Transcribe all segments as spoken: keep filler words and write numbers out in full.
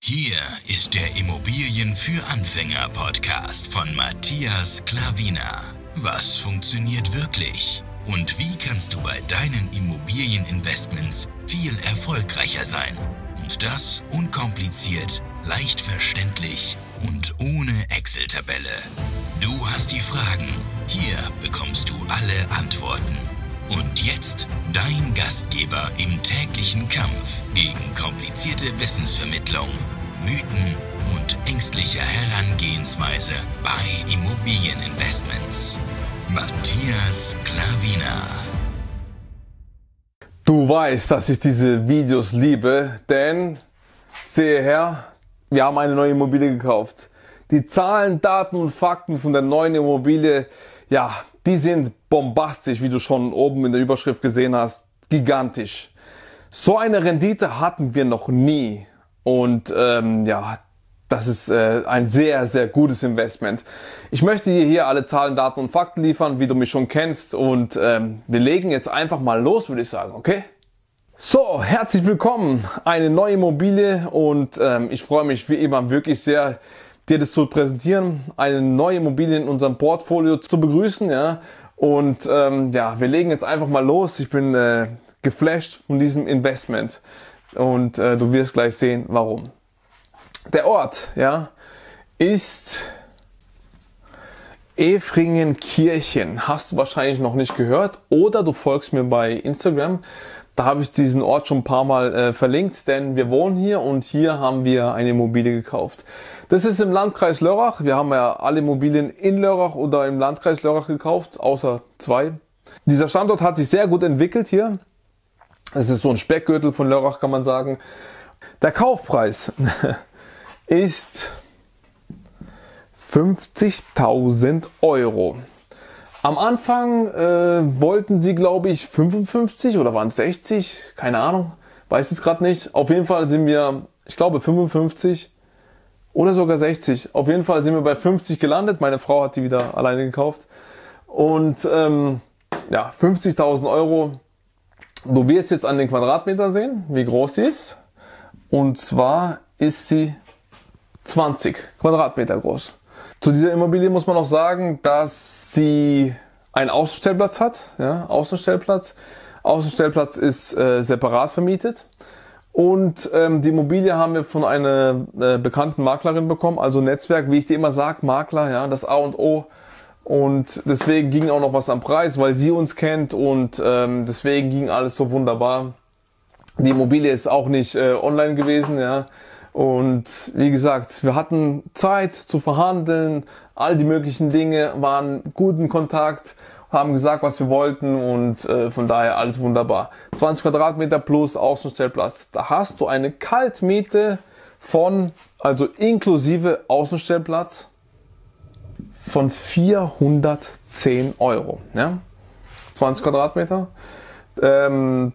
Hier ist der Immobilien für Anfänger Podcast von Matthias Klavina. Was funktioniert wirklich? Und wie kannst du bei deinen Immobilieninvestments viel erfolgreicher sein? Und das unkompliziert, leicht verständlich und ohne Excel-Tabelle. Du hast die Fragen, hier bekommst du alle Antworten. Und jetzt dein Gastgeber im täglichen Kampf gegen komplizierte Wissensvermittlung, Mythen und ängstliche Herangehensweise bei Immobilieninvestments. Matthias Klavina. Du weißt, dass ich diese Videos liebe, denn, sehe her, wir haben eine neue Immobilie gekauft. Die Zahlen, Daten und Fakten von der neuen Immobilie, ja, die sind bombastisch, wie du schon oben in der Überschrift gesehen hast, gigantisch. So eine Rendite hatten wir noch nie und ähm, ja, das ist äh, ein sehr, sehr gutes Investment. Ich möchte dir hier alle Zahlen, Daten und Fakten liefern, wie du mich schon kennst, und ähm, wir legen jetzt einfach mal los, würde ich sagen, okay? So, herzlich willkommen, eine neue Immobilie, und ähm, ich freue mich wie immer wirklich sehr, dir das zu präsentieren, eine neue Immobilie in unserem Portfolio zu begrüßen, ja. Und ähm, ja, wir legen jetzt einfach mal los. Ich bin äh, geflasht von diesem Investment und äh, du wirst gleich sehen, warum. Der Ort, ja, ist Efringenkirchen. Hast du wahrscheinlich noch nicht gehört, oder du folgst mir bei Instagram. Da habe ich diesen Ort schon ein paar Mal äh, verlinkt, denn wir wohnen hier und hier haben wir eine Immobilie gekauft. Das ist im Landkreis Lörrach. Wir haben ja alle Immobilien in Lörrach oder im Landkreis Lörrach gekauft, außer zwei. Dieser Standort hat sich sehr gut entwickelt hier. Es ist so ein Speckgürtel von Lörrach, kann man sagen. Der Kaufpreis ist fünfzigtausend Euro. Am Anfang äh, wollten sie, glaube ich, fünfundfünfzig oder waren es sechzig? Keine Ahnung, weiß jetzt gerade nicht. Auf jeden Fall sind wir, ich glaube, fünfundfünfzig oder sogar sechzig. Auf jeden Fall sind wir bei fünfzig gelandet. Meine Frau hat die wieder alleine gekauft. Und ähm, ja, fünfzigtausend Euro. Du wirst jetzt an den Quadratmeter sehen, wie groß sie ist. Und zwar ist sie zwanzig Quadratmeter groß. Zu dieser Immobilie muss man noch sagen, dass sie einen Außenstellplatz hat. Ja, Außenstellplatz. Außenstellplatz ist äh, separat vermietet. Und ähm, die Immobilie haben wir von einer äh, bekannten Maklerin bekommen. Also Netzwerk, wie ich dir immer sage, Makler, ja, das A und O. Und deswegen ging auch noch was am Preis, weil sie uns kennt, und ähm, deswegen ging alles so wunderbar. Die Immobilie ist auch nicht äh, online gewesen, ja. Und wie gesagt, wir hatten Zeit zu verhandeln, all die möglichen Dinge, waren gut in Kontakt, haben gesagt, was wir wollten, und äh, von daher alles wunderbar. zwanzig Quadratmeter plus Außenstellplatz. Da hast du eine Kaltmiete von, also inklusive Außenstellplatz, von vierhundertzehn Euro. Ja? zwanzig Quadratmeter. Ähm,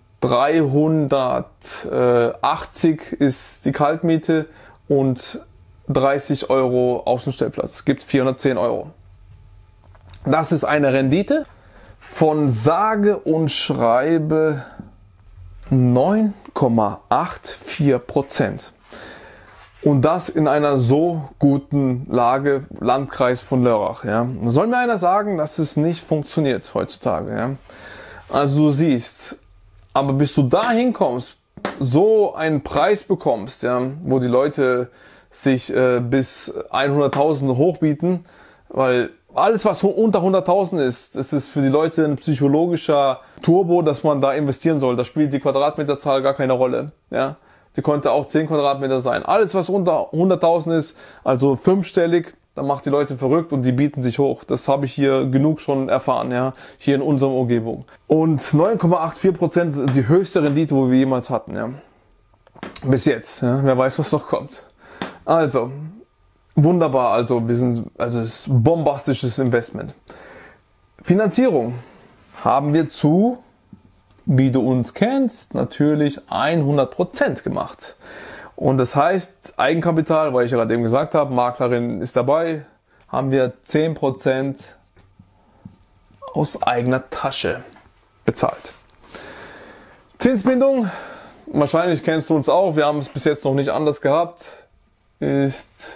dreihundertachtzig ist die Kaltmiete und dreißig Euro Außenstellplatz. Gibt vierhundertzehn Euro. Das ist eine Rendite von sage und schreibe neun Komma vierundachtzig Prozent. Und das in einer so guten Lage, Landkreis von Lörrach. Ja. Soll mir einer sagen, dass es nicht funktioniert heutzutage. Ja. Also du siehst, aber bis du dahin kommst, so einen Preis bekommst, ja, wo die Leute sich äh, bis hunderttausend hochbieten, weil alles, was unter hunderttausend ist, das ist für die Leute ein psychologischer Turbo, dass man da investieren soll. Da spielt die Quadratmeterzahl gar keine Rolle. Ja. Die konnte auch zehn Quadratmeter sein. Alles, was unter hunderttausend ist, also fünfstellig, dann macht die Leute verrückt und die bieten sich hoch. Das habe ich hier genug schon erfahren, ja, hier in unserer Umgebung. Und neun Komma vierundachtzig Prozent die höchste Rendite, wo wir jemals hatten, ja. Bis jetzt, ja. Wer weiß, was noch kommt. Also, wunderbar, also wir sind, also es ist ein bombastisches Investment. Finanzierung haben wir zu, wie du uns kennst, natürlich hundert Prozent gemacht. Und das heißt, Eigenkapital, weil ich ja gerade eben gesagt habe, Maklerin ist dabei, haben wir zehn Prozent aus eigener Tasche bezahlt. Zinsbindung, wahrscheinlich kennst du uns auch, wir haben es bis jetzt noch nicht anders gehabt. ist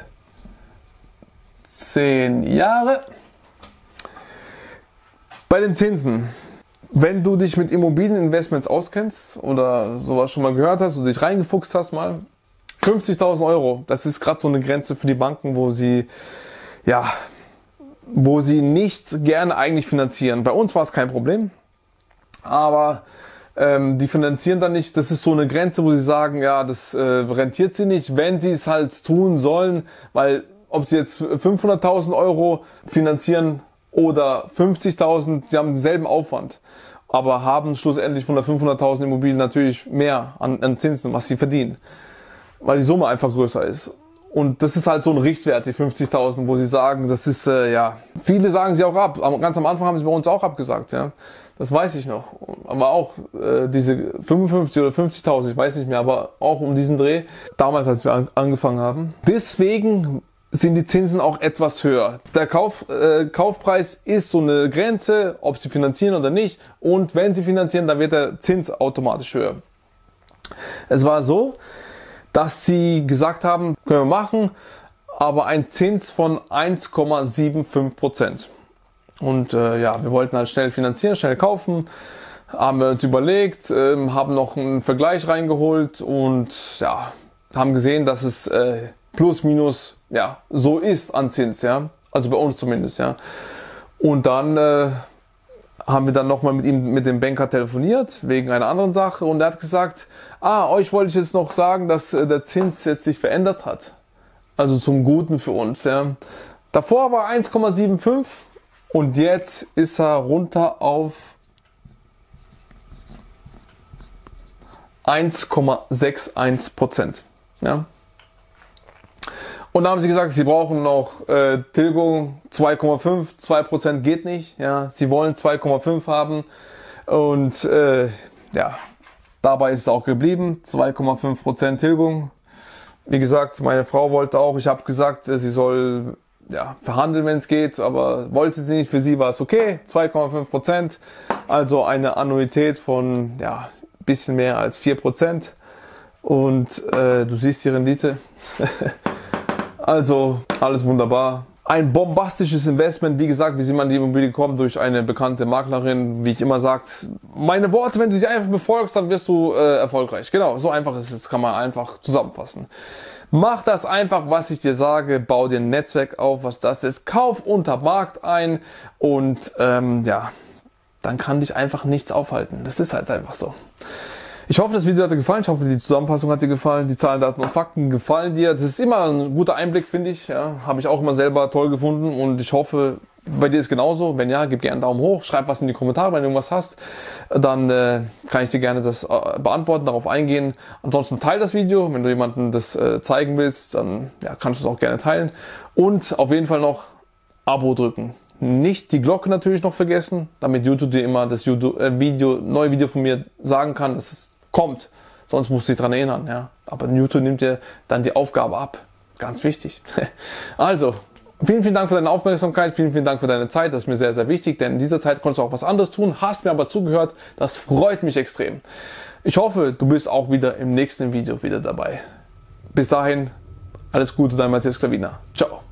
zehn Jahre. Bei den Zinsen. Wenn du dich mit Immobilieninvestments auskennst oder sowas schon mal gehört hast oder dich reingefuchst hast mal, fünfzigtausend Euro, das ist gerade so eine Grenze für die Banken, wo sie, ja, wo sie nicht gerne eigentlich finanzieren. Bei uns war es kein Problem, aber ähm, die finanzieren dann nicht. Das ist so eine Grenze, wo sie sagen, ja, das äh, rentiert sie nicht, wenn sie es halt tun sollen, weil ob sie jetzt fünfhunderttausend Euro finanzieren oder fünfzigtausend, sie haben denselben Aufwand, aber haben schlussendlich von der fünfhunderttausend Immobilien natürlich mehr an, an Zinsen, was sie verdienen, weil die Summe einfach größer ist. Und das ist halt so ein Richtwert, die fünfzigtausend, wo sie sagen, das ist, äh, ja, viele sagen sie auch ab. Aber ganz am Anfang haben sie bei uns auch abgesagt, ja. Das weiß ich noch. Aber auch äh, diese fünfundfünfzig oder fünfzigtausend, ich weiß nicht mehr, aber auch um diesen Dreh, damals, als wir an, angefangen haben. Deswegen sind die Zinsen auch etwas höher. Der Kauf, äh, Kaufpreis ist so eine Grenze, ob sie finanzieren oder nicht. Und wenn sie finanzieren, dann wird der Zins automatisch höher. Es war so, dass sie gesagt haben, können wir machen, aber ein Zins von eins Komma fünfundsiebzig Prozent. Und äh, ja, wir wollten halt schnell finanzieren, schnell kaufen, haben wir uns überlegt, äh, haben noch einen Vergleich reingeholt und ja, haben gesehen, dass es äh, plus minus ja so ist an Zins, ja, also bei uns zumindest, ja. Und dann äh, haben wir dann nochmal mit ihm, mit dem Banker telefoniert, wegen einer anderen Sache, und er hat gesagt, ah, euch wollte ich jetzt noch sagen, dass äh, der Zins jetzt sich verändert hat. Also zum Guten für uns, ja. Davor war eins Komma fünfundsiebzig und jetzt ist er runter auf eins Komma einundsechzig Prozent, ja. Und dann haben sie gesagt, sie brauchen noch äh, Tilgung zwei Komma fünf, zwei Prozent geht nicht. Ja, sie wollen zwei Komma fünf haben und äh, ja, dabei ist es auch geblieben, zwei Komma fünf Prozent Tilgung. Wie gesagt, meine Frau wollte auch, ich habe gesagt, sie soll ja, verhandeln, wenn es geht, aber wollte sie nicht, für sie war es okay, zwei Komma fünf Prozent, also eine Annuität von ja, ein bisschen mehr als vier Prozent und äh, du siehst die Rendite. Also alles wunderbar. Ein bombastisches Investment, wie gesagt, wie sie man die Immobilie kommt, durch eine bekannte Maklerin, wie ich immer sage, meine Worte, wenn du sie einfach befolgst, dann wirst du äh, erfolgreich. Genau, so einfach ist es, kann man einfach zusammenfassen. Mach das einfach, was ich dir sage, bau dir ein Netzwerk auf, was das ist, kauf unter Markt ein und ähm, ja, dann kann dich einfach nichts aufhalten. Das ist halt einfach so. Ich hoffe, das Video hat dir gefallen. Ich hoffe, die Zusammenfassung hat dir gefallen. Die Zahlen, Daten und Fakten gefallen dir. Das ist immer ein guter Einblick, finde ich. Ja, habe ich auch immer selber toll gefunden. Und ich hoffe, bei dir ist genauso. Wenn ja, gib gerne einen Daumen hoch. Schreib was in die Kommentare, wenn du irgendwas hast. Dann äh, kann ich dir gerne das äh, beantworten, darauf eingehen. Ansonsten teile das Video. Wenn du jemandem das äh, zeigen willst, dann ja, kannst du es auch gerne teilen. Und auf jeden Fall noch Abo drücken. Nicht die Glocke natürlich noch vergessen, damit YouTube dir immer das YouTube, äh, Video, neue Video von mir sagen kann, dass es kommt. Sonst musst du dich daran erinnern. Ja. Aber YouTube nimmt dir dann die Aufgabe ab. Ganz wichtig. Also, vielen, vielen Dank für deine Aufmerksamkeit. Vielen, vielen Dank für deine Zeit. Das ist mir sehr, sehr wichtig, denn in dieser Zeit konntest du auch was anderes tun. Hast mir aber zugehört. Das freut mich extrem. Ich hoffe, du bist auch wieder im nächsten Video wieder dabei. Bis dahin, alles Gute, dein Matthias Klavina. Ciao.